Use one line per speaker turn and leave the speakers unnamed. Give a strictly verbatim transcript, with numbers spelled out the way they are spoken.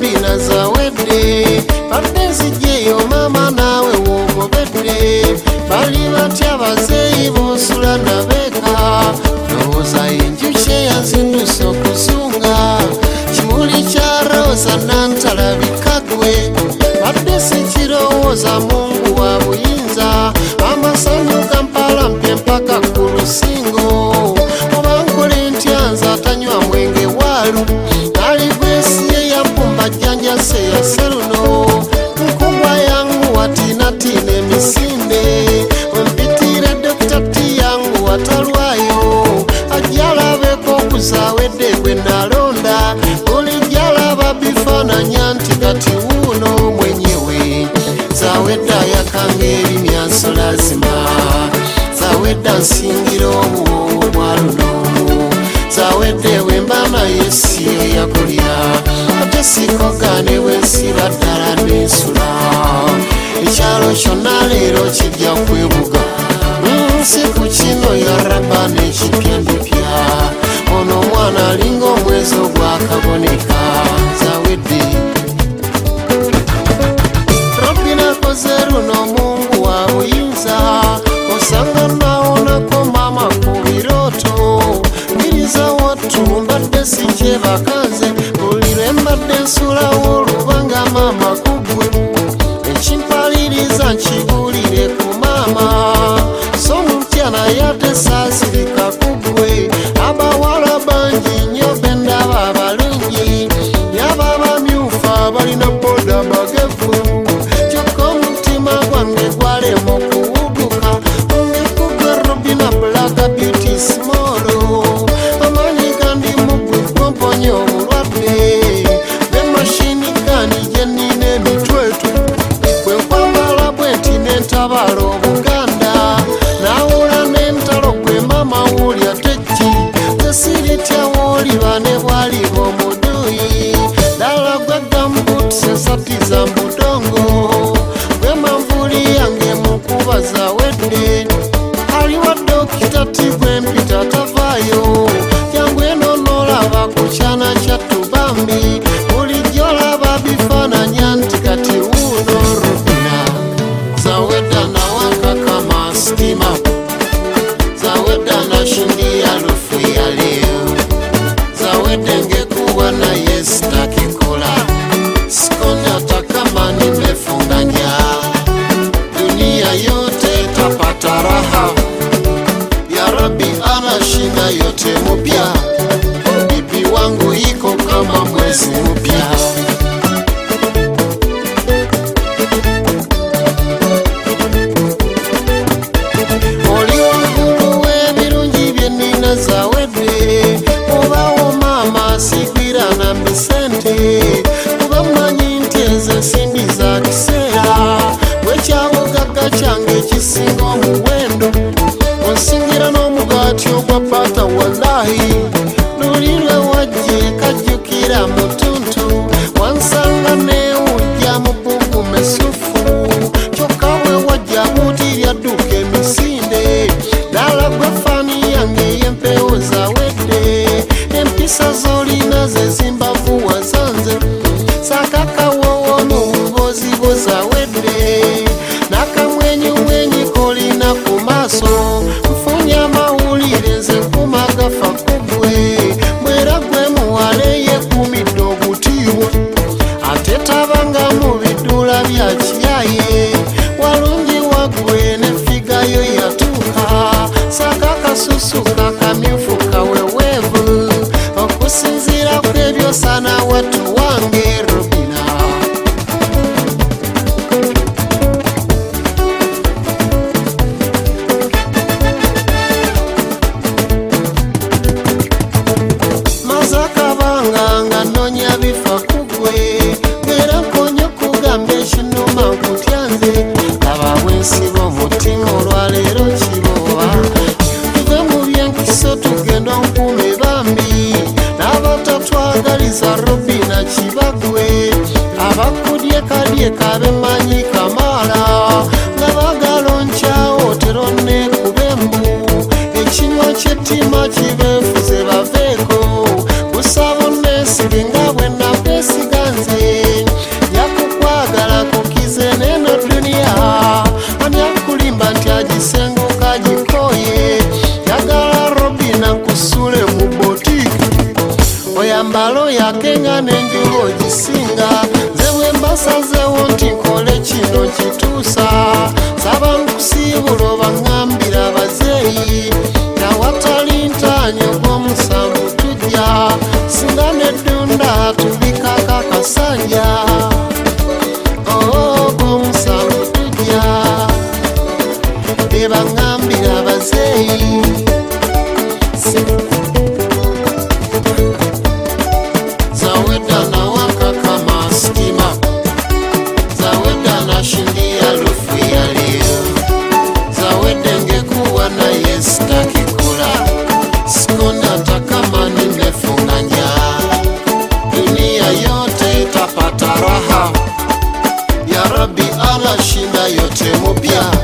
Robina zawedde baddensi jeyo mama nawe wogobedde bali batya bazeeyi bosula nabeka lowooza enjuki eyazinduse okuzunga kimuli kya roza nantalabika gwe badde sikirowooza Mungu wa buyinza amasanyu gampala mpye mpaka ku lusingo obankole ntya nze atanywa mwenge waalu aligwesiye yampumba jjanjase yaseruno nkugwa yangu watinatina emisinde ompitire dokita ti yangu watalwayo ajalabeko okuzawedde gwe nalonda olijjalaba bifaananya nti kati wuuno mwenyewe zawedde ayakanga erimya nsolazima zawedde nsingira obuwoowo bwaluno zawedde wembana yesi eyakulya ate sikogane wensiba ddala nensula ekyalo kyonna leero kijja kwebuga si ku kino yaraba n'ekipyapipya ono omwana alinga omwezi ogwakaboneka zawedde Robina koze luno Mungu wa buyinza osanga nawonako mama ku birooto mbiriza wattu mbadde sikyebakaze buli lwe mbadde nsulawo olubanga mama kugwe ekimpaliriza nkibuulire ku mama so mutya naye ate saasirika kugwe abawala bangi nnyo bendaba abalungi yaba abamyufu abalina boda bagevu kyokka omutima gwange gwalema okuwuguka ngekugwe Robina Black Beauty Small amanyi gandi mugwe gwomponya omulwadde bemashini gani gye nnina emitwetu bwe nkwambala bwe nti n'entabala Obuganda nawula n'entalo gwe mama wulya tekki tesiritya wooliba ne bwaliba omuduyi ddala gwe gambuuti sesati za mbudongo gwe manvuuli yange mukuba zawedde aliwa dokita ti gwe mpita tavaayo jangu eno n'olaba ku kyana kya Tubambi bulijjo olaba bifaananya nti kati wuuno Robina zawedde anawaka kama stima zawedde anashindia lufu ya leo zawedde ngekuwa naye sitakikola sikoni hata kama nimefunganya dunia yote tapata raha ya Rabbi anashinda yote mupya bibi wangu iko kama mwezi mpya oli waggulu w'ebirungi bye nnina zawedde obawo maama sigwira na misente kuba mmanyi nti ezo ensimbi za kiseera bwekyabugagga kyange ekisinga omuwendo onsingira n'omugaati ogwa pata wallahi luli lwe wajje kajjukira mutuntu wansanga neewujja mu bbugu mesufu kyokka bwe wajja buutiryadduka emisinde ddala gwe faani yange ey'empewo zawedde empisa z'olina ze zimbavu wazanze sakakawowo n'obubozi bwo zawedde n'akamwenyumwenyi kolina ku maaso nfunye amawulire nze nkuma gafa kugwe mwera gwe muwala eyekumidde obutiibwa ate tabanga mu biddula bya kiyaye walungi waggwe n'effigayo yatuuka sakakasusu kakamyufu kaweweevu okusinziira ku ebyosana wattu wange Robina mazakabanga nga nnonya bifa kugwe era nkonya okugamba ekinuma nkutyanze laba bwensiba omutima olwaleero kiboba tuve mu byenkiso tugenda nkume bambi n'abatatwagaliza Robina kibagwe abakudye kadye kabemanyi kamala nga bagala nkyawo teronne kubembu ekinywa ky'ettima kibeefuze baveeko busabone mwesigenga bwena kwesiganze yakukwagala kukize neno dunia ani akulimba nti agisenguka gikoye yagala robina nkusule mu botiki oyambalo yakenga nenjulo gisinga nze bwe mbasazewo nti nkole kino kituusa saba nkusiibula obaŋŋambira bazeeyi nawatali ntaanyo gw'omusanvu tujja singa neddunda tubikaka kasanja oo gw'omusanvu tujja ebaŋŋambira bazeeyi zawedda nawakaka mastima zawedda nashindia lufu ya leo zawedde ngekuwa naye sitakikula sikonda takama nimefunganya dunia yote itapata raha ya Rabbi ala shinda yote mupya